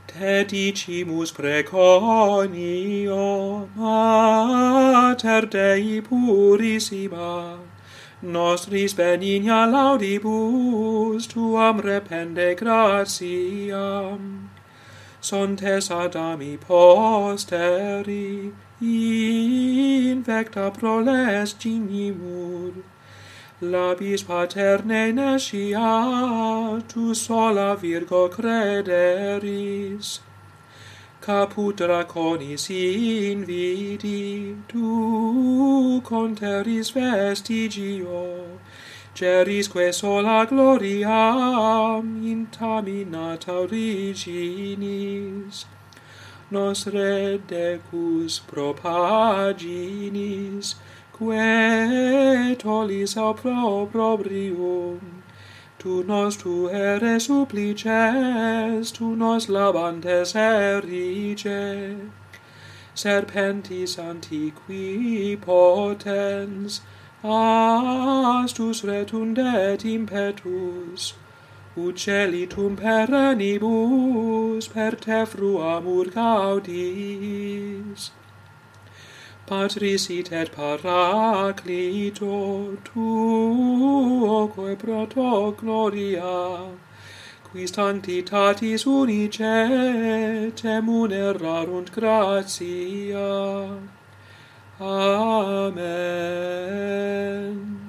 Te dicimus preconio, Mater Dei purissima, nostris benigna laudibus tuam repende gratiam. Sontes Adami posteri, infecta proles gignimur, labis paterne nescia, tu sola Virgo crederis. Caput draconis invidi, tu conteris vestigio, gerisque sola gloriam intaminata originis. Nos redecus propaginis, que tollis opprobrium, tu nos tuere supplices, tu nos labantes erige. Serpentis antiqui potens, astus retundet impetus, uccellitum perennibus per te fruamur gaudis. Patris it et Paraclito, tuoque proto gloria, qui sanctitatis unice temunerarunt gratia. Amen.